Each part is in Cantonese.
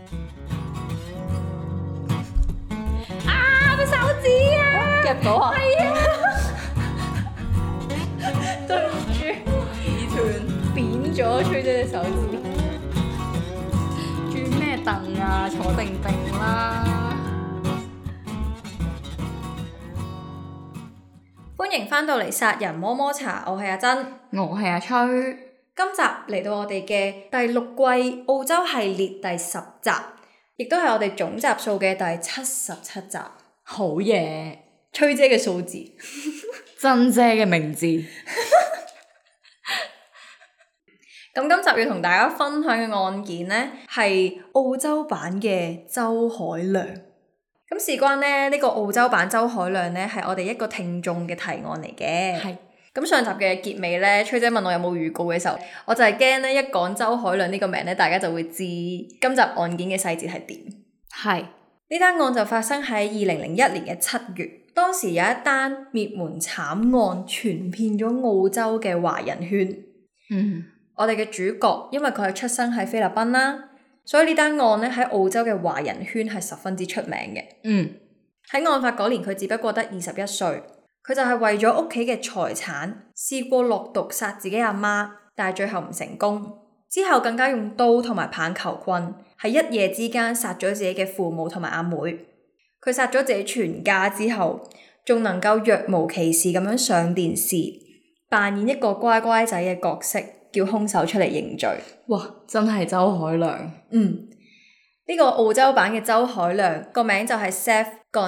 啊！個手指啊， 夾到啊！ 係啊，對唔住， 耳斷。 扁咗吹咗隻手指。 轉咩凳啊？坐定定啦。 歡迎翻到嚟殺人摸摸茶，我係阿珍， 我係阿吹。 今集嚟到我哋嘅第6季澳洲系列第10集，亦都係我哋總集數嘅第77集。 好嘢， 吹姐嘅數字， 珍姐嘅名字。 咁今集要同大家分享嘅案件呢，係澳洲版嘅周海亮。咁事關呢個澳洲版周海亮呢，係我哋一個聽眾嘅提案嚟嘅。 係。 咁上集嘅結尾呢，吹姐問我有冇預告嘅時候，我就係驚呢一講周海亮呢個名呢，大家就會知今集案件嘅細節係點。 係。 呢單案就發生喺2001年嘅7月，當時有一單滅門慘案傳遍咗澳洲嘅華人圈。我哋嘅主角因為佢係出生喺菲律賓啦，所以呢單案咧喺澳洲嘅華人圈係十分之出名嘅。喺案發嗰年佢只不過得21歲，佢就係為咗屋企嘅財產試過落毒殺自己阿媽，但係最後唔成功。之後更加用刀同埋棒球棍喺一夜之間殺咗自己嘅父母同埋阿妹。佢殺咗自己全家之後，仲能夠若無其事咁樣上電視扮演一個乖乖仔嘅角色，叫兇手出嚟認罪。 哇！真係周海亮。 呢個澳洲版嘅周海亮個名就係 Seth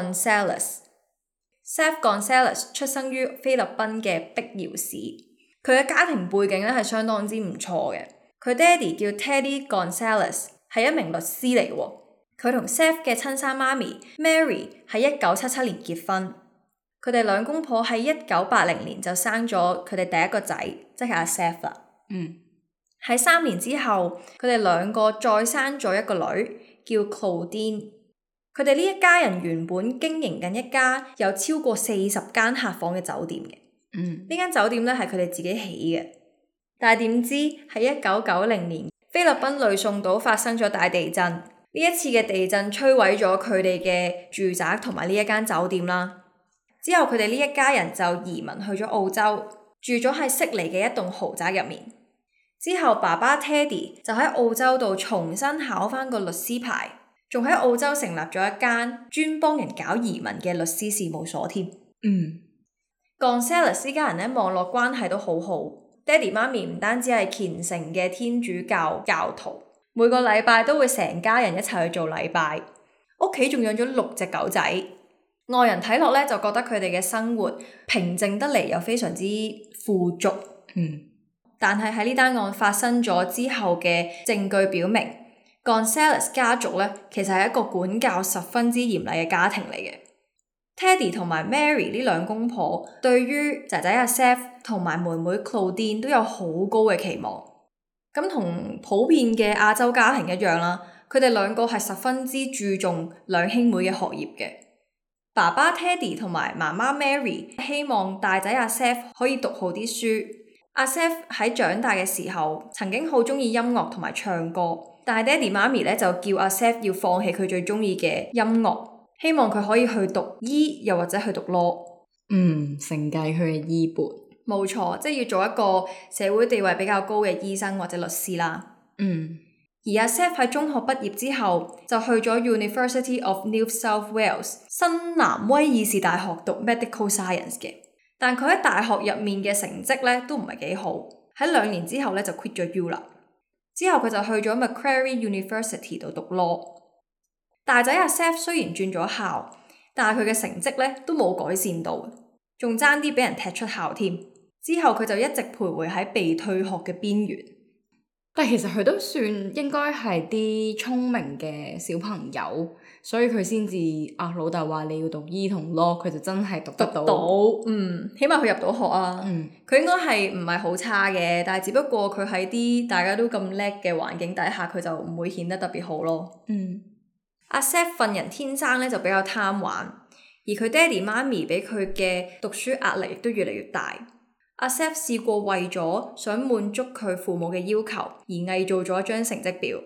Gonzales。Seth Gonzales 出生於菲律賓嘅碧瑤市，佢嘅家庭背景咧係相當之唔錯嘅。佢爹哋叫 Teddy Gonzales， 係一名律師嚟喎。佢同 Seth 嘅親生媽咪 Mary 喺1977年結婚。佢哋兩公婆喺1980年就生咗佢哋第一個仔，即係阿 Seth 啦。喺3年之後，佢哋兩個再生咗一個女，叫 Claudine。佢哋呢一家人原本經營緊一家有超過40間客房嘅酒店嘅。呢間酒店咧係佢哋自己起嘅，但係點知喺1990年，菲律賓呂宋島發生咗大地震。呢一次嘅地震摧毀咗佢哋嘅住宅同埋呢一間酒店啦。之後佢哋呢一家人就移民去咗澳洲，住咗喺悉尼嘅一棟豪宅入面。之後爸爸 Teddy 就喺澳洲度重新考返個律師牌，仲喺澳洲成立咗一間專幫人搞移民嘅律師事務所添。Gonzales 呢家人咧網絡關係都好好，爹哋媽咪唔單止係虔誠嘅天主教教徒，每個禮拜都會成家人一齊去做禮拜，屋企仲養咗6隻狗仔。外人睇落咧就覺得佢哋嘅生活平靜得嚟又非常之富足。但係喺呢單案發生咗之後嘅證據表明，Gonzales 家族咧其實係一個管教十分之嚴厲嘅家庭嚟嘅。Teddy 同埋 Mary 呢兩公婆對於仔仔阿 Seth 同埋妹妹 Claudine 都有好高嘅期望。咁同普遍嘅亞洲家庭一樣啦，佢哋兩個係十分之注重兩兄妹嘅學業嘅。爸爸 Teddy 同埋媽媽 Mary 希望大仔阿 Seth 可以讀好啲書。阿 Seth 喺長大嘅時候曾經好鍾意音樂同埋唱歌，但係爹哋媽咪咧就叫阿 Seth 要放棄佢最鍾意嘅音樂，希望佢可以去讀醫又或者去讀 law。 承繼佢嘅衣缽。冇錯，即係要做一個社會地位比較高嘅醫生或者律師啦。而阿 Seth 喺中學畢業之後就去咗 University of New South Wales 新南威爾士大學讀 Medical Science 嘅。但佢喺大學入面嘅成績咧都唔係幾好，喺2年之後咧就 quit 咗 U 啦。之後佢就去咗 Macquarie University 度讀 law。大仔阿 Seth 雖然轉咗校，但係佢嘅成績咧都冇改善到，仲爭啲俾人踢出校添。之後佢就一直徘徊喺被退學嘅邊緣。 但其實佢都算應該係啲聰明嘅小朋友，所以佢先至老豆話你要讀醫同 law， 佢就真係讀得到。 起碼佢入到學啊。佢應該係唔係好差嘅，但係只不過佢喺啲大家都咁叻嘅環境底下，佢就唔會顯得特別好咯。阿 Seth 份人天生咧就比較貪玩，而佢爹哋媽咪俾佢嘅讀書壓力亦都越嚟越大。阿 Seth 試過為咗想滿足佢父母嘅要求而偽造咗一張成績表，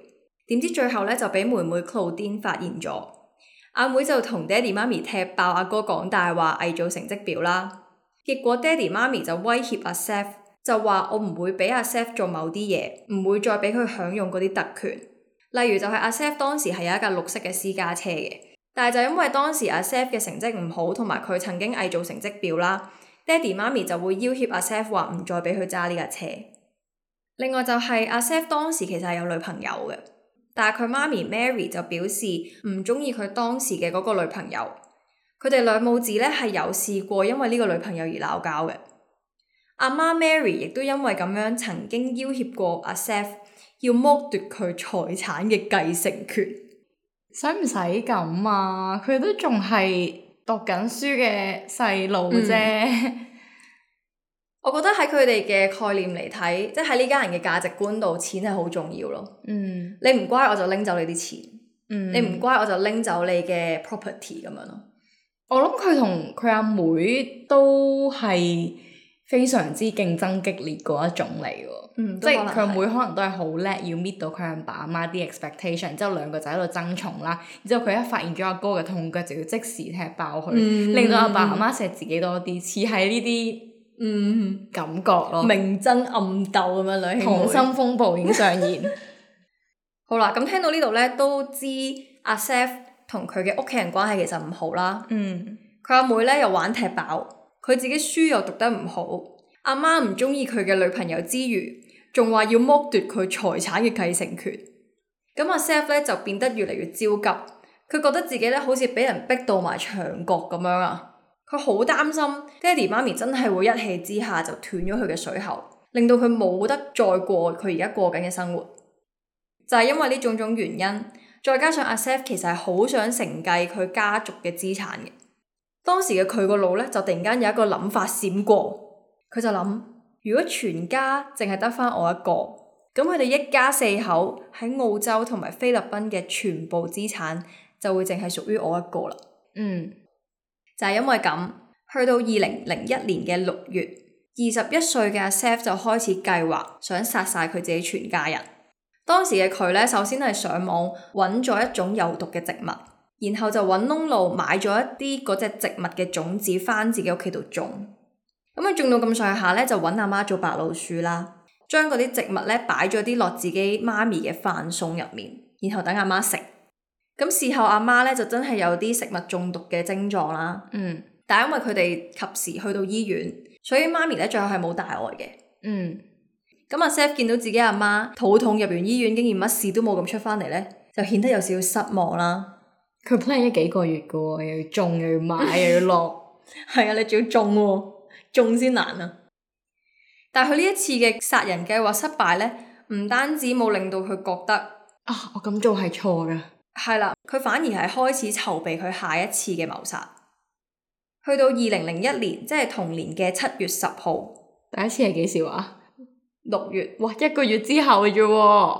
點知最後咧就俾妹妹 Claudine 發現咗，阿妹就同爹哋媽咪踢爆阿哥講大話偽造成績表啦。結果爹哋媽咪就威脅阿 Seth， 就話我唔會俾阿 Seth 做某啲嘢，唔會再俾佢享用嗰啲特權。例如就係阿 Seth 當時係有一架綠色嘅私家車嘅，但係就因為當時阿 Seth 嘅成績唔好，同埋佢曾經偽造成績表啦，爹哋媽咪就會要挾阿 Seth 話唔再俾佢揸呢架車。另外就係阿 Seth 當時其實係有女朋友嘅，但係佢媽咪 Mary 就表示唔中意佢當時嘅嗰個女朋友。佢哋兩母子咧係有試過因為呢個女朋友而鬧交嘅。阿媽 Mary 亦都因為咁樣曾經要挾過阿 Seth， 要剝奪佢財產嘅繼承權。 使唔使咁啊？佢都仲係讀緊書嘅細路啫。 我覺得喺佢哋嘅概念嚟睇，即係喺呢家人嘅價值觀度，錢係好重要咯。你唔乖我就拎走你啲錢，你唔乖我就拎走你嘅 property 咁樣咯。 我諗佢同佢阿妹都係非常之競爭激烈嗰一種嚟喎。即係佢阿妹可能都係好叻，要搣到佢阿爸阿媽啲 expectation， 然之後兩個就喺度爭寵啦。然之後佢一發現咗阿哥嘅痛腳，就要即時踢爆佢，令到阿爸阿媽錫自己多啲，似係呢啲感覺咯。 明爭暗鬥咁樣兩兄妹， 溏心風暴已經上演。 好啦，咁聽到呢度咧，都知阿 Seth 同佢嘅屋企人關係其實唔好啦。佢阿妹咧又玩踢爆，佢自己書又讀得唔好，阿媽唔中意佢嘅女朋友之餘，仲話要剝奪佢財產嘅繼承權。咁阿 Seth 咧就變得越嚟越焦急，佢覺得自己咧好似俾人逼到埋牆角咁樣啊！佢好擔心爹哋媽咪真係會一氣之下就斷咗佢嘅水喉，令到佢冇得再過佢而家過緊嘅生活。就係因為呢種種原因，再加上阿 Seth 其實係好想承繼佢家族嘅資產嘅。當時嘅佢個腦咧就突然間有一個諗法閃過，佢就諗：如果全家淨係得返我一個，咁佢哋一家四口喺澳洲同埋菲律賓嘅全部資產就會淨係屬於我一個啦。就係因為咁，去到2001年嘅6月，21歲嘅阿 Seth 就開始計劃想殺晒佢自己全家人。當時嘅佢咧，首先係上網揾咗一種有毒嘅植物，然後就揾窿路買咗一啲嗰隻植物嘅種子返自己屋企度種。咁佢種到咁上下咧，就揾阿媽做白老鼠啦，將嗰啲植物咧擺咗啲落自己媽咪嘅飯餸入面，然後等阿媽食。咁事後阿媽咧就真係有啲食物中毒嘅症狀啦。但係因為佢哋及時去到醫院，所以媽咪咧最後係冇大礙嘅。咁阿 Seth 見到自己阿媽肚痛入完醫院，竟然乜事都冇咁出返嚟咧，就顯得有少少失望啦。 佢 plan 咗幾個月㗎喎，又要種又要買又要落。 係啊，你仲要種喎，種先難啊！但係佢呢一次嘅殺人計劃失敗咧，唔單止冇令到佢覺得啊，我咁做係錯㗎。 係啦，佢反而係開始籌備佢下一次嘅謀殺。去到2001年，即係同年嘅7月10號。 第一次係幾時話 ？6月。 哇，1個月之後啫喎。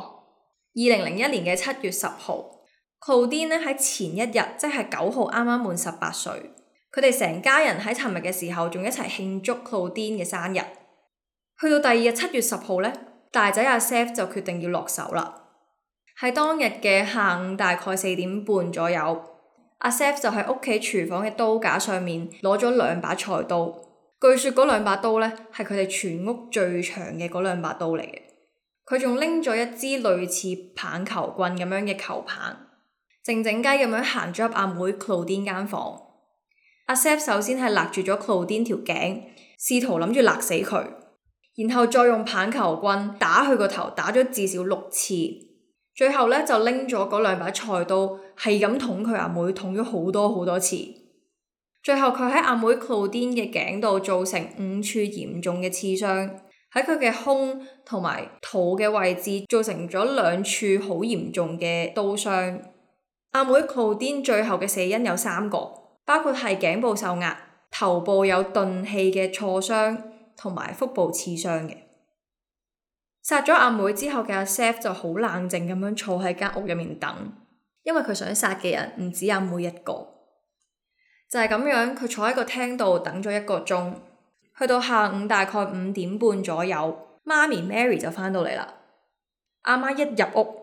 2001年嘅7月10號，Claudine 咧喺前一日，即係9號，啱啱滿18歲。佢哋成家人喺尋日嘅時候仲一齊慶祝 Claudine 嘅生日。去到第二日7月10號咧，大仔阿 Seth 就決定要落手啦。喺當日嘅下午大概4點半左右，阿 Seth 就喺屋企廚房嘅刀架上面攞咗2把菜刀。據說嗰2把刀咧係佢哋全屋最長嘅嗰2把刀嚟嘅。佢仲拎咗一支類似棒球棍咁樣嘅球棒，靜靜雞咁樣行咗入阿妹 Claudine 間房。阿 Seth 首先係勒住咗 Claudine 條頸，試圖諗住勒死佢，然後再用棒球棍打佢個頭，打咗至少6次。最後咧就拎咗嗰2把菜刀，係咁捅佢阿妹，捅咗好多次。最後佢喺阿妹 Claudine 嘅頸度造成5處嚴重嘅刺傷，喺佢嘅胸同埋肚嘅位置造成咗2處好嚴重嘅刀傷。阿妹 Claudine 最後嘅死因有3個，包括係頸部受壓、頭部有鈍器嘅挫傷同埋腹部刺傷嘅。殺咗阿妹之後嘅阿 Seth 就好冷靜咁樣坐喺間屋入面等，因為佢想殺嘅人唔止阿妹一個。就係咁樣，佢坐喺個廳度等咗1個鐘，去到下午大概5點半左右，媽咪 Mary 就返到嚟啦。阿媽一入屋，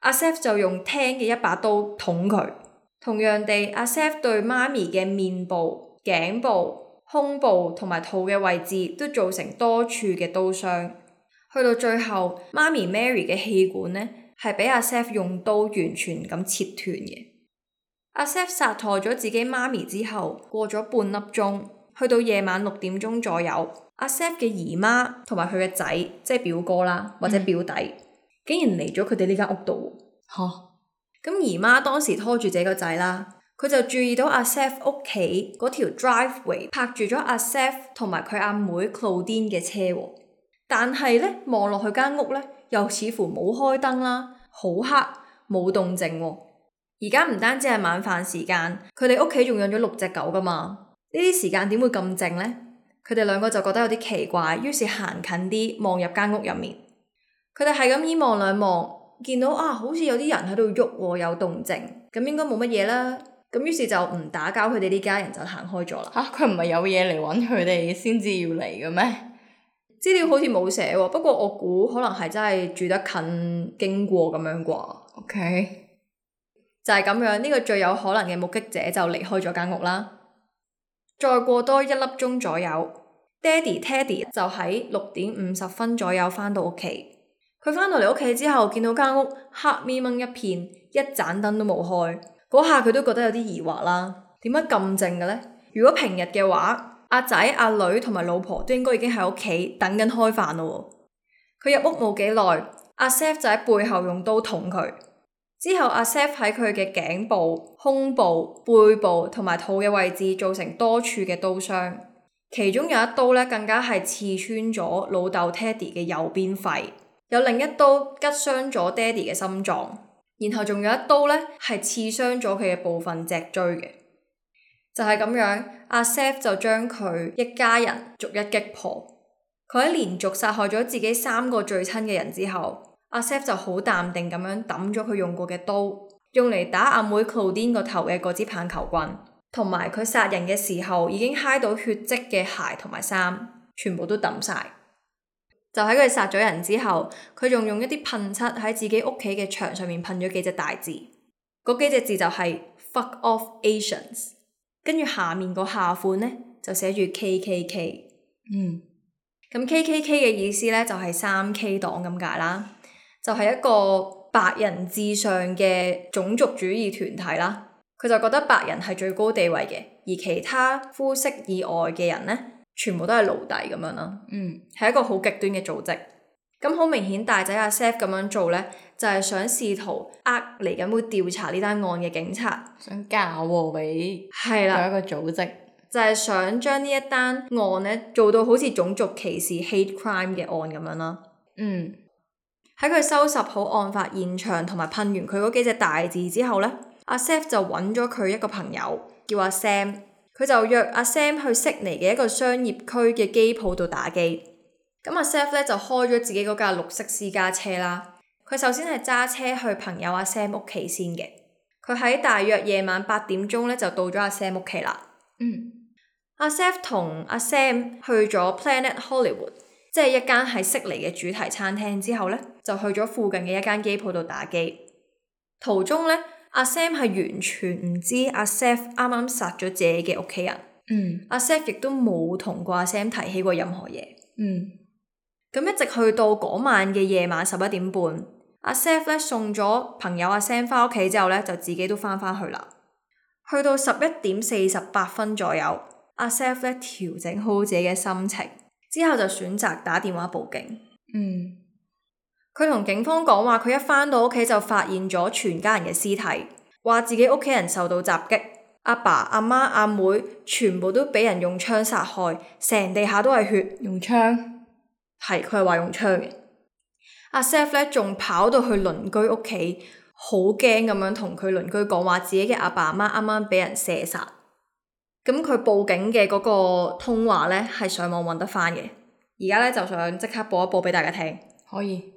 阿 Seth 就用聽嘅一把刀捅佢。同樣地，阿 Seth 對媽咪嘅面部、頸部、胸部同埋肚嘅位置都造成多處嘅刀傷。去到最後，媽咪 Mary 嘅氣管呢係俾阿 Seth 用刀完全咁切斷嘅。阿 Seth 殺害咗自己媽咪之後，過咗半粒鐘，去到夜晚6點鐘左右，阿 Seth 嘅姨媽同埋佢嘅仔，即係表哥啦或者表弟，竟然嚟咗佢哋呢間屋度。咁姨媽當時拖住自己個仔啦，佢就注意到阿 Seth 屋企嗰條 driveway 泊住咗阿 Seth 同埋佢阿妹 Claudine 嘅車，但係呢，望落去間屋呢，又似乎冇開燈啦，好黑，冇動靜喎。而家唔單止係晚飯時間，佢哋屋企仲養咗6隻狗噶嘛，呢啲時間點會咁靜呢？佢哋兩個就覺得有啲奇怪，於是行近啲望入間屋入面，佢哋係咁依望兩望。見到好似有啲人喺度喐喎，有動靜，咁應該冇乜嘢啦。咁於是就唔打攪佢哋呢家人，就行開咗啦。 佢唔係有嘢嚟揾佢哋先至要嚟嘅咩？ 資料好似冇寫喎，不過我估可能係真係住得近經過咁樣啩。 OK， 就係咁樣，呢個最有可能嘅目擊者就離開咗間屋啦。再過多1粒鐘左右，爹哋 Teddy 就喺6點50分左右返到屋企。佢返到嚟屋企之後，見到間屋黑咪掹一片，一盞燈都冇開。嗰下佢都覺得有啲疑惑啦，點解咁靜嘅呢？如果平日嘅話，阿仔、阿女同埋老婆都應該已經喺屋企等緊開飯咯。佢入屋冇幾耐，阿 Seth 就喺背後用刀捅佢。之後阿 Seth 喺佢嘅頸部、胸部、背部同埋肚嘅位置造成多處嘅刀傷，其中有一刀呢更加係刺穿咗老豆 Teddy 嘅右邊肺。有另一刀拮傷咗爹哋嘅心臟，然後仲有一刀呢係刺傷咗佢嘅部分脊椎嘅。就係咁樣，阿 Seth 就將佢一家人逐一擊破。佢喺連續殺害咗自己3個最親嘅人之後，阿 Seth 就好淡定咁樣抌咗佢用過嘅刀，用嚟打阿妹 Claudine 個頭嘅嗰支棒球棍，同埋佢殺人嘅時候已經揩到血跡嘅鞋同埋衫，全部都抌晒。就喺佢殺咗人之後，佢仲用一啲噴漆喺自己屋企嘅牆上面噴咗幾隻大字，嗰幾隻字就係 Fuck off Asians， 跟住下面個下款呢，就寫住 KKK。咁 KKK 嘅意思呢，就係3K 黨咁解啦，就係一個白人至上嘅種族主義團體啦。佢就覺得白人係最高地位嘅，而其他膚色以外嘅人呢，全部都係奴隸咁樣啦，係一個好極端嘅組織。咁好明顯，大仔阿 Seth 咁樣做呢，就係想試圖嚟緊會調查呢單案嘅警察， 想嫁禍俾一個組織， 就係想將呢一單案呢做到好似種族歧視 hate crime 嘅案咁樣啦。喺佢收拾好案發現場同埋噴完佢嗰幾隻大字之後呢，阿 Seth 就揾咗佢一個朋友叫阿 Sam。佢就約阿 Sam 去悉尼嘅一個商業區嘅機鋪度打機。咁阿 Seth 呢就開咗自己嗰架綠色私家車啦。佢首先係揸車去朋友阿 Sam 屋企先嘅。佢喺大約夜晚8點鐘呢就到咗阿 Sam 屋企啦。阿 Seth 同阿 Sam 去咗 Planet Hollywood， 即係一間係悉尼嘅主題餐廳之後呢，就去咗附近嘅一間機鋪度打機。途中呢，阿 Sam 係完全唔知阿 Seth 啱啱殺咗自己嘅屋企人。阿 Seth 亦都冇同過阿 Sam 提起過任何嘢。咁一直去到嗰晚嘅夜晚11點半，阿 Seth 咧送咗朋友阿 Sam 返屋企之後咧，就自己都返去啦。去到11點48分左右，阿 Seth 咧調整好自己嘅心情，之後就選擇打電話報警。佢同警方講話，佢一返到屋企就發現咗全家人嘅屍體，話自己屋企人受到襲擊，阿爸、阿媽、阿妹全部都俾人用槍殺害，成地下都係血。 用槍？ 係，佢係話用槍嘅。阿 Seth 咧仲跑到去鄰居屋企，好驚咁樣同佢鄰居講話，自己嘅阿爸阿媽啱啱俾人射殺。咁佢報警嘅嗰個通話咧係上網揾得翻嘅。而家咧就想即刻播一播俾大家聽。 可以。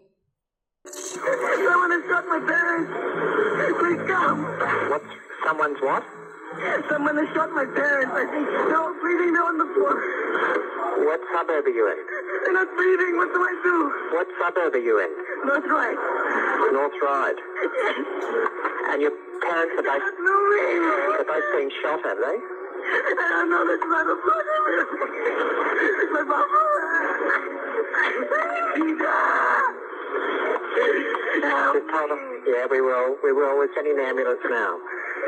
Someone has shot my parents. Please come. What? Someone's what? Someone has shot my parents. I think they're all breathing. They're on the floor. What suburb are you in? They're not breathing. What do I do? What suburb are you in? That's right. North Ride. And your parents are both been shot, have they? I don't know, that's my papa. It's my papa. Just told them. Yeah, we will. We're sending the ambulance now.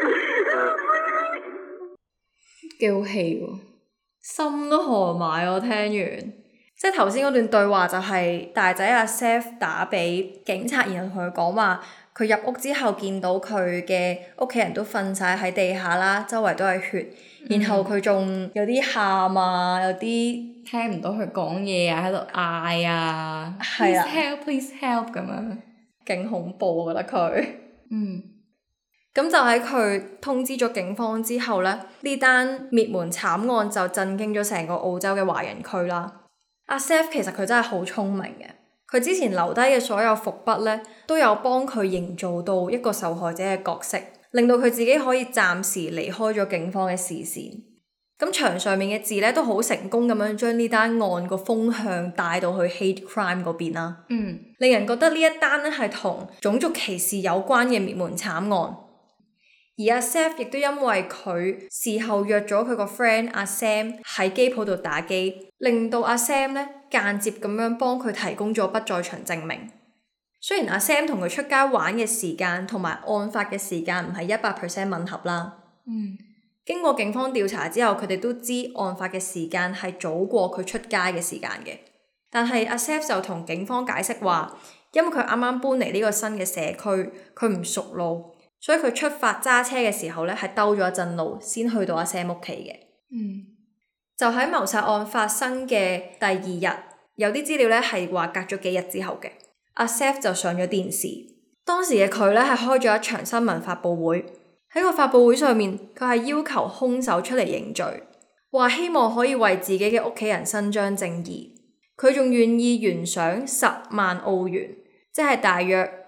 幾好戲喎， 心都寒埋我聽完。即係頭先嗰段對話就係大仔阿 Seth 打俾警察，然後同佢講話，佢入屋之後見到佢嘅屋企人都瞓晒喺地下啦，周圍都係血，然後佢仲有啲喊啊，有啲聽唔到佢講嘢啊，喺度嗌啊係啊 ，please help please help 咁樣， 勁恐怖我覺得佢。 嗯。 咁就喺佢通知咗警方之後呢，呢單滅門慘案就震驚咗成個澳洲嘅華人區啦。阿 Seth 其實佢真係好聰明嘅，佢之前留低嘅所有伏筆呢，都有幫佢營造到一個受害者嘅角色，令到佢自己可以暫時離開咗警方嘅視線。咁牆上面嘅字呢，都好成功咁樣將呢單案個風向帶到去 hate crime 嗰邊啦。令人覺得呢一單呢係同種族歧視有關嘅滅門慘案。而阿 Seth 亦都因為佢事後約咗佢個 friend 阿 Sam 喺機鋪度打機，令到阿 Sam 呢間接咁樣幫佢提供咗不在場證明。雖然阿 Sam 同佢出街玩嘅時間同埋案發嘅時間唔係100% 吻合啦。經過警方調查之後，佢哋都知案發嘅時間係早過佢出街嘅時間嘅。但係阿 Seth 就同警方解釋話，因為佢啱啱搬嚟呢個新嘅社區，佢唔熟路。所以佢出發揸車嘅時候呢，係兜咗一陣路先去到阿 Sam 屋企嘅。就喺謀殺案發生嘅第二日，有啲資料呢係話隔咗幾日之後嘅，阿 Seth 就上咗電視。當時嘅佢呢係開咗一場新聞發佈會，喺個發佈會上面，佢係要求兇手出嚟認罪，話希望可以為自己嘅屋企人伸張正義。佢仲願意懸賞10萬澳元。即係大約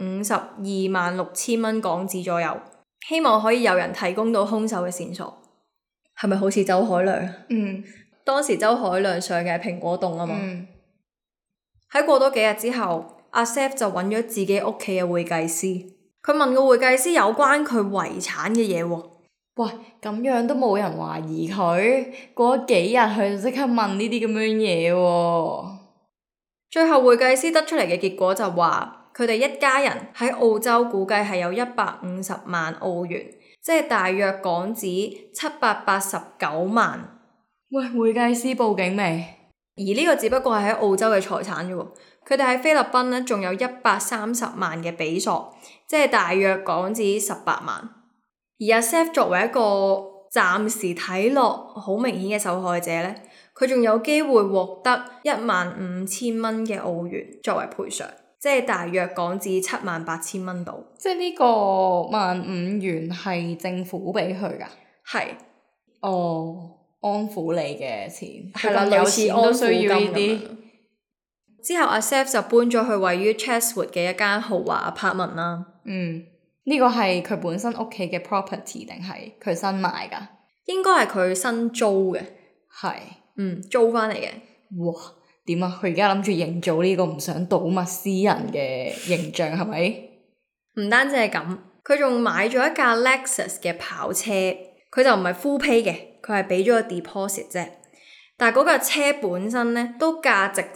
526000蚊港紙左右，希望可以有人提供到兇手嘅線索。係咪好似周凱亮？當時周凱亮上嘅係蘋果洞啊嘛。喺過多幾日之後，阿 Seth 就揾咗自己屋企嘅會計師，佢問個會計師有關佢遺產嘅嘢喎。 喂，咁樣都冇人懷疑佢？過咗幾日佢就即刻問呢啲咁樣嘢喎。 最後會計師得出嚟嘅結果就話，佢哋一家人喺澳洲估計係有150萬澳元，即係大約港紙789萬。 喂，會計師報警未？ 而呢個只不過係喺澳洲嘅財產啫喎，佢哋喺菲律賓呢仲有130萬嘅比索，即係大約港紙18萬。而阿 Seth 作為一個暫時睇落好明顯嘅受害者呢，佢仲有機會獲得15000蚊嘅澳元作為賠償。即係大約港紙78000蚊度。即係呢個15000元係政府俾佢㗎？ 係。 哦，安撫你嘅錢。 係啦，類似安撫金咁樣。之後阿 Seth 就搬咗去位於 Chatswood 嘅一間豪華 apartment 啦。 呢個係佢本身屋企嘅 property 定係佢新買㗎？ 應該係佢新租嘅。 係。 租返嚟嘅。 哇！點啊？佢而家諗住營造呢個唔想睹物思人嘅形象係咪？ 唔單止係咁，佢仲買咗一架 Lexus 嘅跑車，佢就唔係 full pay 嘅，佢係俾咗個 deposit 啫。但係嗰架車本身呢，都價值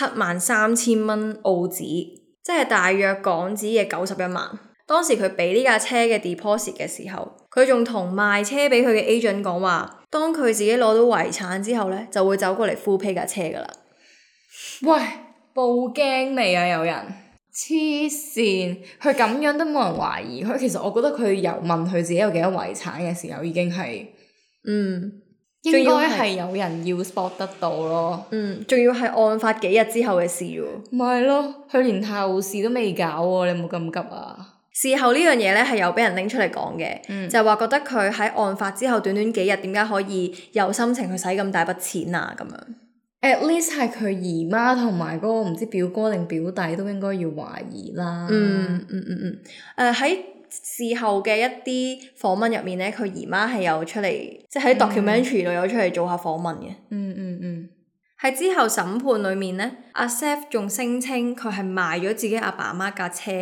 173000蚊澳紙，即係大約港紙嘅91萬。當時佢俾呢架車嘅 deposit 嘅時候，佢仲同賣車俾佢嘅 agent 講話，當佢自己攞到遺產之後呢，就會走過嚟 full pay 架車㗎啦。 喂，報驚未啊？有人黐線，佢咁樣都冇人懷疑佢。其實我覺得佢由問佢自己有幾多遺產嘅時候，已經係應該係有人要 spot 得到咯。 仲要係案發幾日之後嘅事喎。 咪係咯，佢連後事都未搞喎，你冇咁急啊！ 事後呢樣嘢呢係有俾人拎出嚟講嘅，就係話覺得佢喺案發之後短短幾日，點解可以有心情去使咁大筆錢啊？咁樣。 At least 係佢姨媽同埋嗰個唔知表哥定表弟都應該要懷疑啦。 喺事後嘅一啲訪問入面呢，佢姨媽係有出嚟，即係喺 documentary 度有出嚟做下訪問嘅。喺之後審判裏面呢，阿 Seth 仲聲稱佢係賣咗自己阿爸阿媽架車，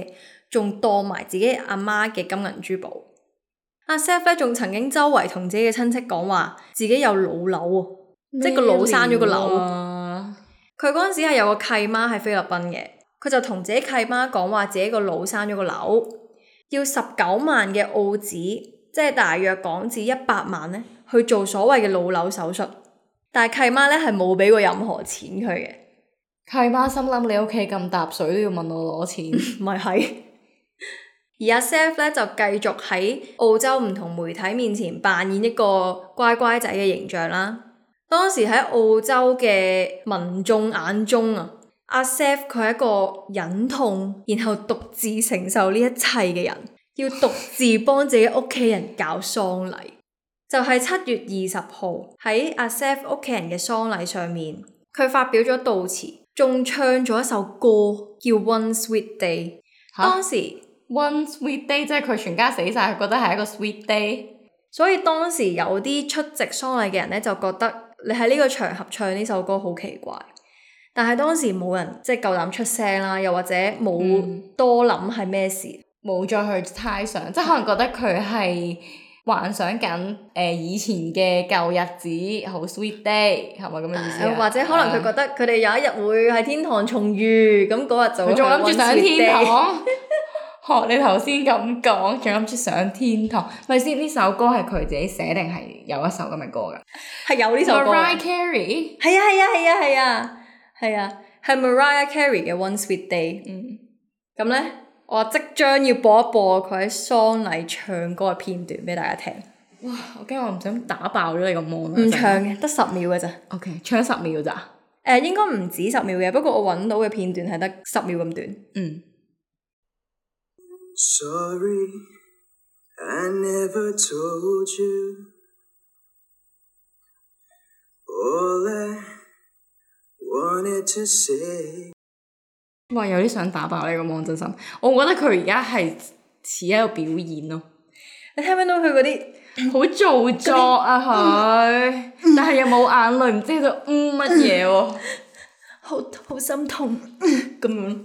仲當埋自己阿媽嘅金銀珠寶。阿 Seth 咧仲曾經周圍同自己嘅親戚講話自己有老瘤喎，即係個腦生咗個瘤。佢嗰陣時係有個契媽喺菲律賓嘅，佢就同自己契媽講話自己個腦生咗個瘤，要19萬嘅澳紙，即係大約港紙100萬咧，去做所謂嘅腦瘤手術。但係契媽咧係冇俾過任何錢佢嘅。 契媽心諗你屋企咁搭水都要問我攞錢， 唔係。而阿 Seth 咧就繼續喺澳洲唔同媒體面前扮演一個乖乖仔嘅形象啦。當時喺澳洲嘅民眾眼中啊，阿 Seth 佢係一個忍痛然後獨自承受呢一切嘅人，要獨自幫自己屋企人搞喪禮。就係7月20號喺阿 Seth 屋企人嘅喪禮上面，佢發表咗悼詞，仲唱咗一首歌叫 One Sweet Day。當時 One Sweet Day 即係佢全家死晒，佢覺得係一個 sweet day。 所以當時有啲出席喪禮嘅人咧，就覺得你喺呢個場合唱呢首歌好奇怪。但係當時冇人即係夠膽出聲啦，又或者冇多諗係咩事， 冇再去猜想，即係可能覺得佢係幻想緊以前嘅舊日子好 sweet day， 係咪咁嘅意思？ 或者可能佢覺得佢哋有一日會喺天堂重遇，咁嗰日就仲諗住上天堂。學你頭先咁講，仲諗住上天堂，咪先呢首歌係佢自己寫定係有一首咁嘅歌㗎？ 係有呢首歌。 Mariah Carey 係係 Mariah Carey 嘅 One Sweet Day。咁咧，我即將要播一播佢喺喪禮唱歌嘅片段俾大家聽。 哇！我驚我唔想打爆咗你個網。 唔長嘅，得10秒嘅咋。 OK， 唱10秒咋？ 應該唔止10秒嘅，不過我揾到嘅片段係得10秒咁短。 Sorry, I never told you all I wanted to say。 哇！有啲想打爆呢個網真心，我覺得佢而家係似喺度表演咯。 你聽唔聽到佢嗰啲好做作啊佢，但係又冇眼淚，唔知喺度乜嘢喎， 好心痛咁樣。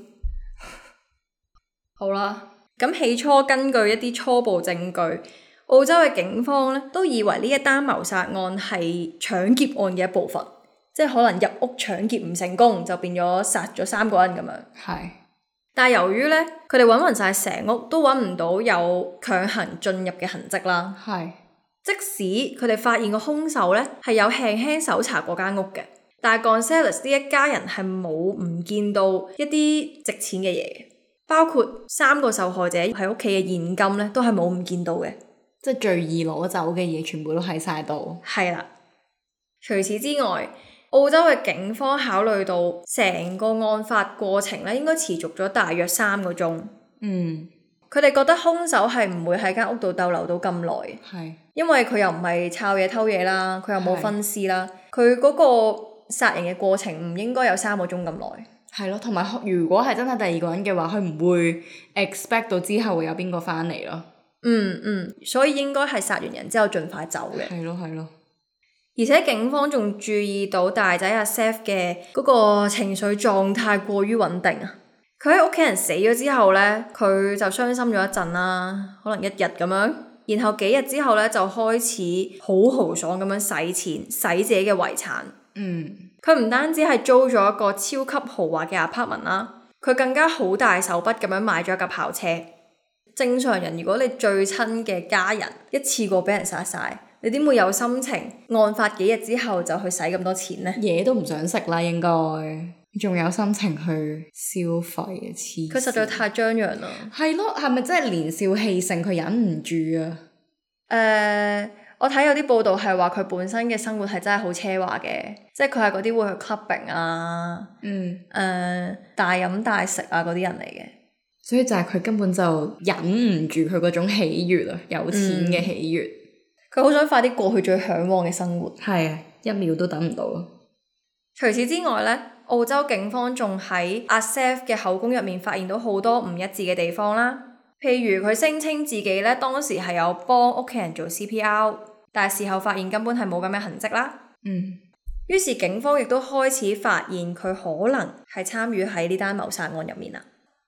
好啦。咁起初根據一啲初步證據，澳洲嘅警方咧都以為呢一單謀殺案係搶劫案嘅一部分，即係可能入屋搶劫唔成功，就變咗殺咗3個人咁樣。 係。 但係由於咧，佢哋揾勻晒成屋都揾唔到有強行進入嘅痕跡啦。 係。 即使佢哋發現個兇手咧係有輕輕搜查嗰間屋嘅，但係 Gonzalez 呢一家人係冇唔見到一啲值錢嘅嘢嘅。包括3個受害者喺屋企嘅現金咧，都係冇唔見到嘅， 即係最易攞走嘅嘢，全部都喺晒度。係啦。除此之外，澳洲嘅警方考慮到成個案發過程咧，應該持續咗大約3個鐘。佢哋覺得兇手係唔會喺間屋度逗留到咁耐。係。因為佢又唔係抄嘢偷嘢啦，佢又冇分屍啦，佢嗰個殺人嘅過程唔應該有3個鐘咁耐。 係咯，同埋如果係真係第二個人嘅話，佢唔會 expect 到之後會有邊個返嚟咯。 所以應該係殺完人之後盡快走嘅。 係咯。 而且警方仲注意到大仔阿 Seth 嘅嗰個情緒狀態過於穩定啊！佢喺屋企人死咗之後咧，佢就傷心咗一陣啦，可能1日咁樣。然後幾日之後咧，就開始好豪爽咁樣使錢，使自己嘅遺產。佢唔單止係租咗一個超級豪華嘅 apartment 啦，佢更加好大手筆咁樣買咗一架跑車。正常人如果你最親嘅家人一次過俾人殺晒，你點會有心情案發幾日之後就去使咁多錢呢？嘢都唔想食啦，應該仲有心情去消費嘅黐線。佢實在太張揚啦。係咯，係咪真係年少氣盛，佢忍唔住啊？我睇有啲報道係話佢本身嘅生活係真係好奢華嘅，即係佢係嗰啲會去 clubbing 啊，大飲大食啊嗰啲人嚟嘅。所以就係佢根本就忍唔住佢嗰種喜悅啊，有錢嘅喜悅。佢好想快啲過去最嚮往嘅生活。係啊，1秒都等唔到。除此之外咧，澳洲警方仲喺阿 Seth 嘅口供入面發現到好多唔一致嘅地方啦。譬如佢聲稱自己咧當時係有幫屋企人做 CPR， 但係事後發現根本係冇咁嘅痕跡啦。於是警方亦都開始發現佢可能係參與喺呢單謀殺案入面啦。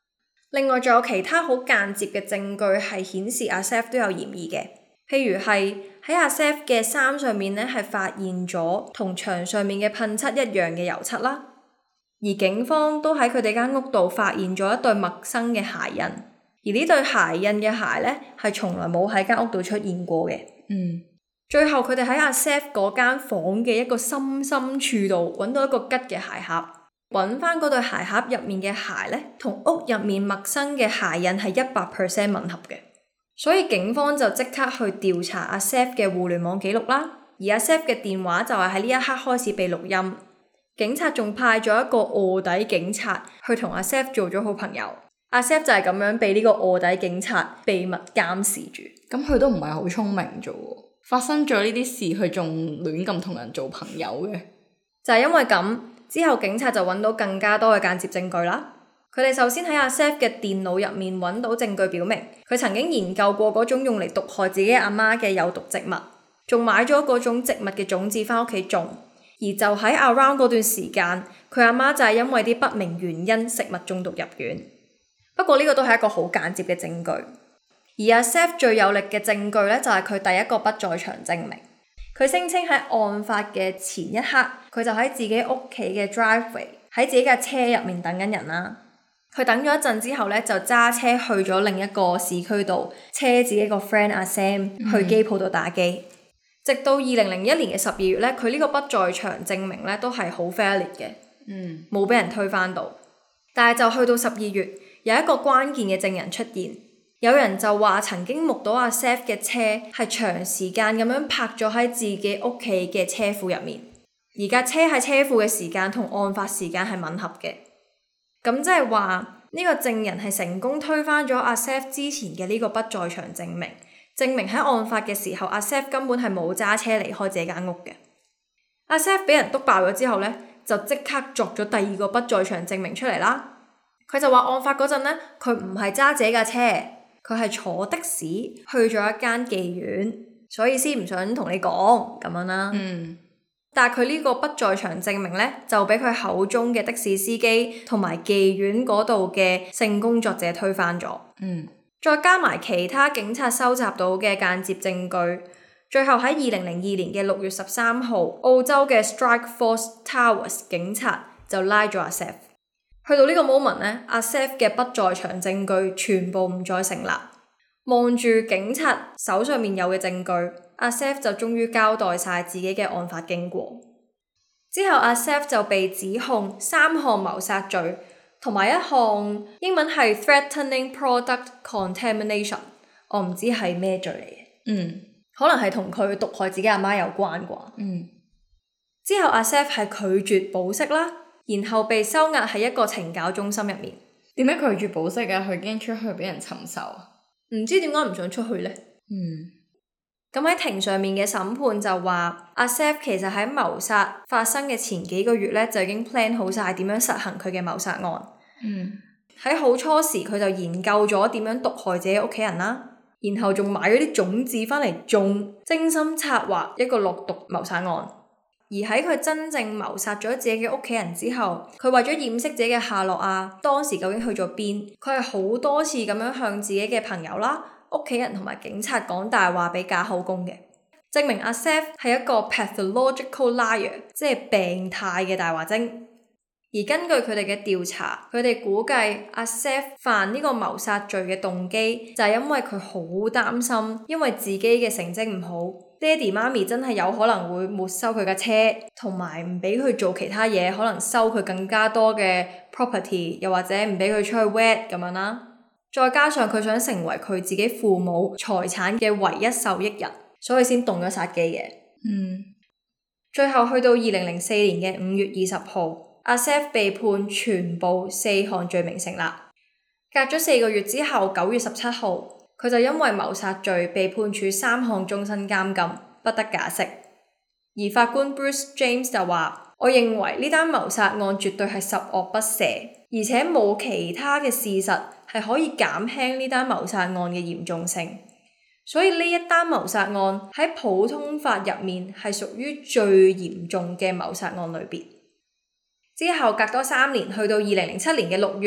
另外仲有其他好間接嘅證據係顯示阿 Seth 都有嫌疑嘅，譬如係喺阿 Seth 嘅衫上面呢係發現咗同牆上面嘅噴漆一樣嘅油漆啦，而警方都喺佢哋間屋度發現咗一對陌生嘅鞋印，而呢對鞋印嘅鞋呢係從來冇喺間屋度出現過嘅。最後佢哋喺阿 Seth 嗰間房嘅一個深處度揾到一個吉嘅鞋盒，揾翻嗰對鞋盒入面嘅鞋呢，同屋入面陌生嘅鞋印係100% 吻合嘅，所以警方就即刻去調查阿 Seth 嘅互聯網記錄啦，而阿 Seth 嘅電話就係喺呢一刻開始被錄音，警察仲派咗一個臥底警察去同阿 Seth 做咗好朋友，阿 Seth 就係咁樣被呢個臥底警察秘密監視住。 咁佢都唔係好聰明啫喎，發生咗呢啲事佢仲亂咁同人做朋友嘅， 就係因為咁。之後警察就揾到更加多嘅間接證據啦。佢哋首先喺阿 Seth 嘅電腦入面揾到證據表明，佢曾經研究過嗰種用嚟毒害自己阿媽嘅有毒植物，仲買咗嗰種植物嘅種子返屋企種。而就喺 around 嗰段時間，佢阿媽就係因為啲不明原因食物中毒入院。不過呢個都係一個好間接嘅證據。而阿 Seth 最有力嘅證據呢，就係佢第一個不在場證明。佢聲稱喺案發嘅前一刻，佢就喺自己屋企嘅 driveway 喺自己架車入面等緊人啦。佢等咗一陣之後呢，就揸車去咗另一個市區度，車自己個 friend 阿 Sam 去機鋪度打機。直到2001年嘅12月呢，佢呢個不在場證明呢都係好 valid 嘅，冇俾人推翻到。但係就去到12月，有一個關鍵嘅證人出現。有人就話曾經目睹阿 Seth 嘅車係長時間咁樣泊咗喺自己屋企嘅車庫入面，而架車喺車庫嘅時間同案發時間係吻合嘅。咁即係話呢個證人係成功推翻咗阿 Seth 之前嘅呢個不在場證明，證明喺案發嘅時候阿 Seth 根本係冇揸車離開自己間屋嘅。阿 Seth 俾人篤爆咗之後呢，就即刻作咗第二個不在場證明出嚟啦。佢就話案發嗰陣呢，佢唔係揸自己架車，佢係坐的士去咗一間妓院，所以先唔想同你講咁樣啦。但係佢呢個不在場證明呢，就俾佢口中嘅的士司機同埋妓院嗰度嘅性工作者推翻咗。再加埋其他警察收集到嘅間接證據，最後喺2002年嘅6月13號，澳洲嘅 Strike Force Towers 警察就拉咗阿 Seth。去到呢個 moment 呢，阿 Seth 嘅不在場證據全部唔再成立。望住警察手上面有嘅證據，阿 Seth 就終於交代晒自己嘅案發經過。之後阿 Seth 就被指控3項謀殺罪，同埋一項英文係 Threatening Product Contamination， 我唔知係咩罪嚟嘅。可能係同佢毒害自己阿媽有關啩。之後阿 Seth 係拒絕保釋啦。然後被收押喺一個懲教中心入面。 點解拒絕保釋啊？佢驚出去俾人尋仇啊？ 唔知點解唔想出去呢？咁喺庭上面嘅審判就話，阿 Seth 其實喺謀殺發生嘅前幾個月呢，就已經 plan 好晒點樣實行佢嘅謀殺案。喺好初時佢就研究咗點樣毒害自己屋企人啦，然後仲買咗啲種子返嚟種，精心策劃一個落毒謀殺案。而喺佢真正謀殺咗自己嘅屋企人之後，佢為咗掩飾自己嘅下落啊，當時究竟去咗邊，佢係好多次咁樣向自己嘅朋友啦、屋企人同埋警察講大話俾假口供嘅，證明阿 Seth 係一個 pathological liar， 即係病態嘅大話精。而根據佢哋嘅調查，佢哋估計阿 Seth 犯呢個謀殺罪嘅動機就係因為佢好擔心，因為自己嘅成績唔好，爹哋媽咪真係有可能會沒收佢架車，同埋唔俾佢做其他嘢，可能收佢更加多嘅 property， 又或者唔俾佢出去 wed 咁樣啦。再加上佢想成為佢自己父母財產嘅唯一受益人，所以先動咗殺機嘅。最後去到2004年嘅5月20號，阿 Seth 被判全部4項罪名成立。隔咗4個月之後，9月17號，佢就因為謀殺罪被判處3項終身監禁，不得假釋。而法官 Bruce James 就話：我認為呢單謀殺案絕對係十惡不赦，而且冇其他嘅事實係可以減輕呢單謀殺案嘅嚴重性。所以呢一單謀殺案喺普通法入面係屬於最嚴重嘅謀殺案類別。之後隔多3年，去到2007年嘅6月，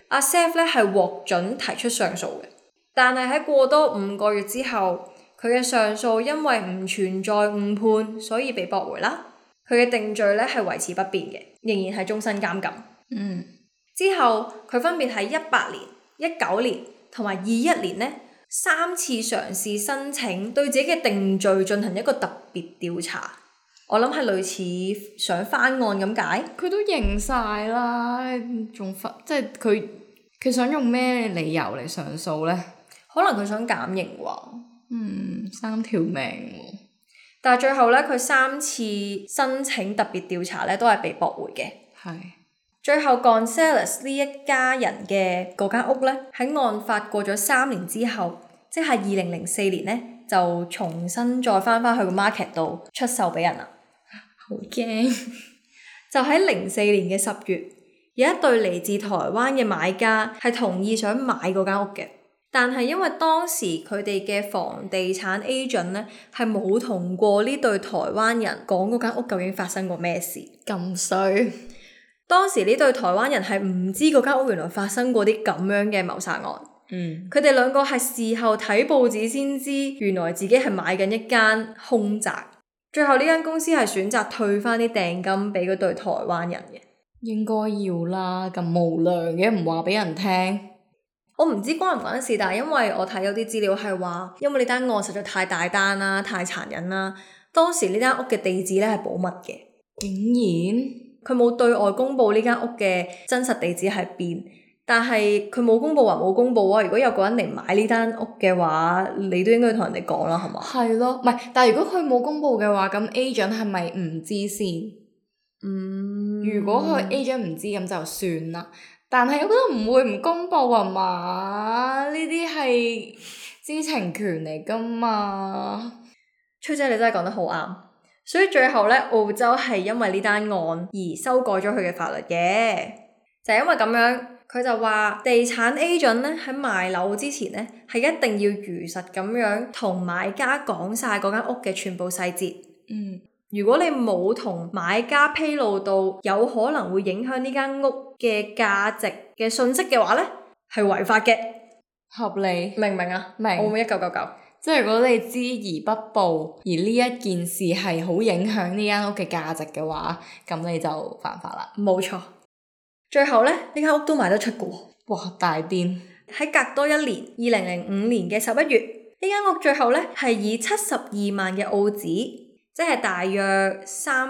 阿 Seth 咧係獲准提出上訴嘅，但係喺過多5個月之後，佢嘅上訴因為唔存在誤判，所以被駁回啦。佢嘅定罪咧係維持不變嘅，仍然係終身監禁。之後佢分別喺18年、19年同埋21年呢3次嘗試申請對自己嘅定罪進行一個特別調查。我諗係類似想翻案咁解。 佢都認晒啦，仲即係佢想用咩理由嚟上訴呢？ 可能佢想減刑喎。 3條命喎。 但係最後咧，佢3次申請特別調查咧都係被駁回嘅。 係。最後 Gonzales 呢一家人嘅嗰間屋咧，喺案發過咗3年之後，即係2004年咧，就重新再翻去個 market 度出售俾人啦。 好驚！ 就喺04年嘅10月，有一對嚟自台灣嘅買家係同意想買嗰間屋嘅，但係因為當時佢哋嘅房地產 agent 咧係冇同過呢對台灣人講嗰間屋究竟發生過咩事。 咁衰！ 當時呢對台灣人係唔知嗰間屋原來發生過啲咁樣嘅謀殺案。佢哋兩個係事後睇報紙先知，原來自己係買緊一間凶宅。最後呢間公司係選擇退翻啲訂金俾嗰對台灣人嘅。 應該要啦，咁無良嘅唔話俾人聽。 我唔知關唔關事，但係因為我睇有啲資料係話，因為呢單案實在太大單啦，太殘忍啦。當時呢間屋嘅地址咧係保密嘅。 竟然佢冇對外公佈呢間屋嘅真實地址係邊，但係佢冇公佈還冇公佈啊！如果有個人嚟買呢間屋嘅話，你都應該同人哋講啦，係嘛？ 係咯，唔係，但係如果佢冇公佈嘅話，咁 agent 係咪唔知先？如果佢 agent 唔知咁就算啦。但係我覺得唔會唔公佈啊嘛，呢啲係知情權嚟㗎嘛。 崔姐你真係講得好啱，所以最後咧，澳洲係因為呢單案而修改咗佢嘅法律嘅，就係因為咁樣。佢就話地產 agent 咧喺賣樓之前咧係一定要如實咁樣同買家講晒嗰間屋嘅全部細節。如果你冇同買家披露到有可能會影響呢間屋嘅價值嘅信息嘅話咧，係違法嘅。 合理， 明唔明啊？ 明。 我會1999。 即係如果你知而不報，而呢一件事係好影響呢間屋嘅價值嘅話，咁你就犯法啦。 冇錯。最後咧，呢間屋都賣得出嘅喎。 哇！大癲！ 喺隔多1年，2005年嘅11月，呢間屋最後咧係以72萬嘅澳紙，即係大約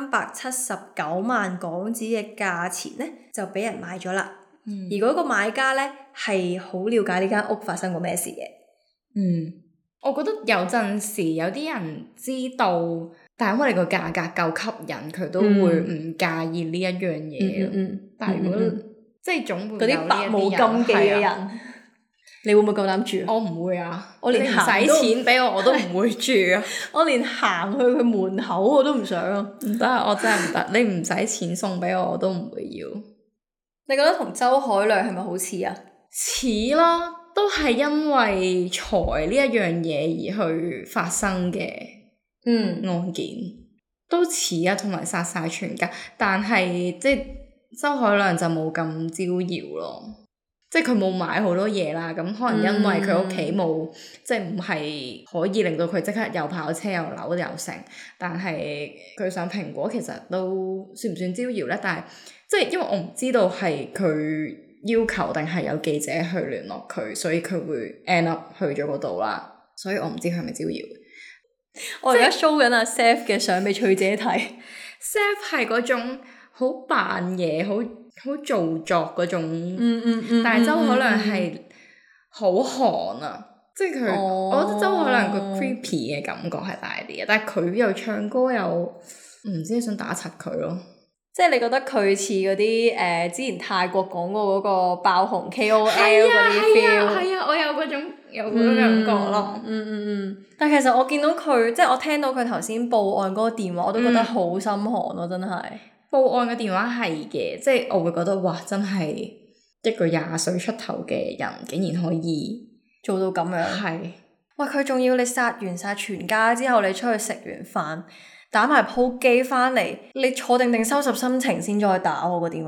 379萬港紙嘅價錢咧，就俾人買咗啦。而嗰個買家咧係好了解呢間屋發生過咩事嘅。 我覺得有陣時有啲人知道，但係因為你個價格夠吸引，佢都會唔介意呢一樣嘢。但係如果即係總會有嗰啲百無禁忌嘅人， 你會唔會夠膽住？ 我唔會啊！ 我連唔使錢俾我都唔會住啊！ 我連行去佢門口我都唔想啊！ 唔得，我真係唔得。你唔使錢送俾我都唔會要。 你覺得同周凱亮係咪好似啊？ 似啦，都係因為財呢一樣嘢而去發生嘅案件，都似啊，同埋殺晒全家。但係即係周凱亮就冇咁招搖咯，即係佢冇買好多嘢啦。咁可能因為佢屋企冇，即係唔係可以令到佢即刻又跑車又樓又成。但係佢上蘋果其實都算唔算招搖咧？但係即係因為我唔知道係佢要求定係有記者去聯絡佢，所以佢會 end up 去咗嗰度啦。所以我唔知佢係咪招搖。 我而家 show 緊阿 Seth 嘅相俾翠姐睇。 Seth 係嗰種好扮嘢、好做作嗰種，但係周凱亮係好寒啊！即係佢，我覺得周凱亮個 creepy 嘅感覺係大啲嘅，但係佢又唱歌又唔知想打柒佢咯。 即係你覺得佢似嗰啲之前泰國講過嗰個爆紅 KOL 嗰啲 feel？ 係啊，我有嗰種感覺咯。 但係其實我見到佢，即係我聽到佢頭先報案嗰個電話，我都覺得好心寒咯，真係。 報案嘅電話係嘅，即係我會覺得哇，真係一個20歲出頭嘅人，竟然可以做到咁樣。係。喂，佢仲要你殺完晒全家之後，你出去食完飯，打埋鋪機返嚟，你坐定定收拾心情先再打我個電話。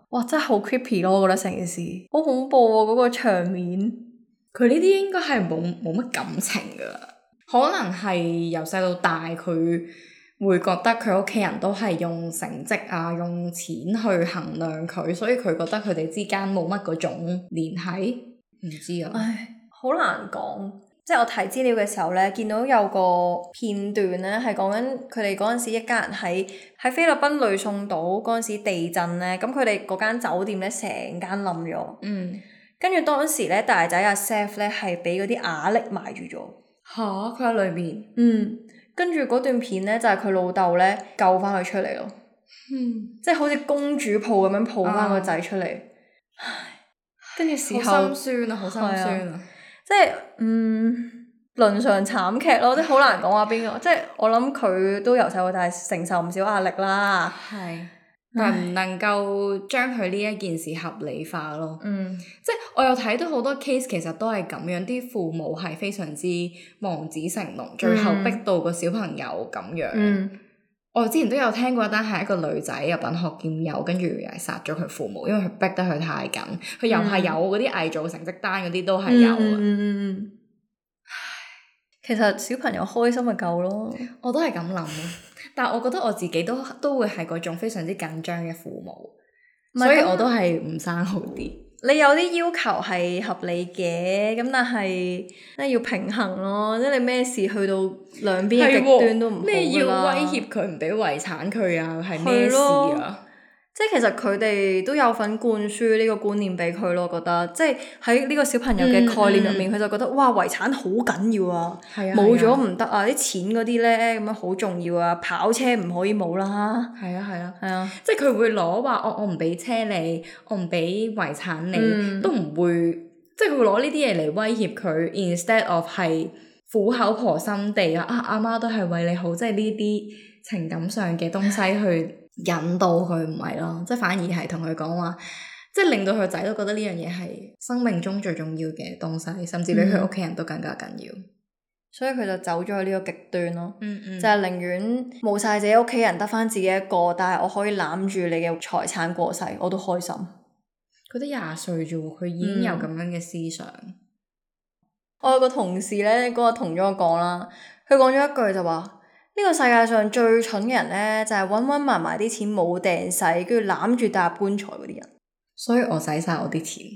哇，真係好 creepy 咯！我覺得成件事好恐怖啊，嗰個場面。 佢呢啲應該係冇乜感情噶，可能係由細到大佢會覺得佢屋企人都係用成績啊，用錢去衡量佢，所以佢覺得佢哋之間冇乜嗰種聯繫。唔知啊， 唉，好難講。即係我睇資料嘅時候咧，見到有個片段咧，係講緊佢哋嗰陣時一家人喺菲律賓呂宋島嗰陣時地震咧，咁佢哋嗰間酒店咧成間冧咗。跟住當時咧大仔阿 Seth 咧係俾嗰啲瓦礫埋住咗。 嚇！佢喺裏面。 跟住嗰段片咧就係佢老豆咧救翻佢出嚟咯。即係好似公主抱咁樣抱翻個仔出嚟。唉，跟住時候好心酸啊，好心酸啊！ 即係倫常慘劇咯，即係好難講話邊個。即係我諗佢都由細到大承受唔少壓力啦。 係，但係唔能夠將佢呢一件事合理化咯。即係我有睇到好多 case， 其實都係咁樣，啲父母係非常之望子成龍，最後逼到個小朋友咁樣。我之前都有聽過一單係一個女仔入品學兼優，跟住又係殺咗佢父母，因為佢逼得佢太緊。佢又係有嗰啲偽造成績單嗰啲都係有啊。 其實小朋友開心咪夠咯。 我都係咁諗咯，但係我覺得我自己都會係嗰種非常之緊張嘅父母，所以我都係唔生好啲。 你有啲要求係合理嘅，咁但係要平衡咯，即係你咩事去到兩邊嘅極端都唔好啦。 咩要威脅佢唔俾遺產佢啊？係咩事啊？ 即係其實佢哋都有份灌輸呢個觀念俾佢咯，我覺得即係喺呢個小朋友嘅概念入面，佢就覺得哇遺產好緊要啊，冇咗唔得啊，啲錢嗰啲咧咁樣好重要啊，跑車唔可以冇啦。係啊， 即係佢會攞話我唔俾車你，我唔俾遺產你，都唔會，即係佢會攞呢啲嘢嚟威脅佢 ，instead of 係苦口婆心地阿媽都係為你好，即係呢啲情感上嘅東西去引導佢，唔係咯，即係反而係同佢講話，即係令到佢仔都覺得呢樣嘢係生命中最重要嘅東西，甚至比佢屋企人都更加緊要。 所以佢就走咗去呢個極端咯。就係寧願冇晒自己屋企人，得翻自己一個，但係我可以攬住你嘅財產過世，我都開心。 佢得20歲啫喎，佢已經有咁樣嘅思想。 我有個同事咧，嗰日同咗我講啦，佢講咗一句就話：呢個世界上最蠢嘅人咧，就係揾埋啲錢冇掟使，跟住攬住搭棺材嗰啲人。 所以我使晒我啲錢。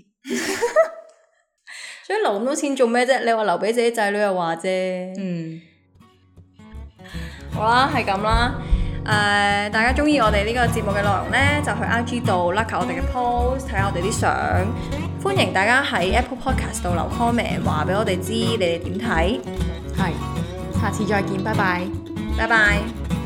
所以留咁多錢做咩啫？你話留俾自己仔女又話啫。好啦，係咁啦。大家中意我哋呢個節目嘅內容咧，就去 IG 度 like 我哋嘅 post，睇下我哋啲相。歡迎大家喺 Apple Podcast 度留 comment， 話俾我哋知你哋點睇。 係，下次再見，拜拜。 拜拜。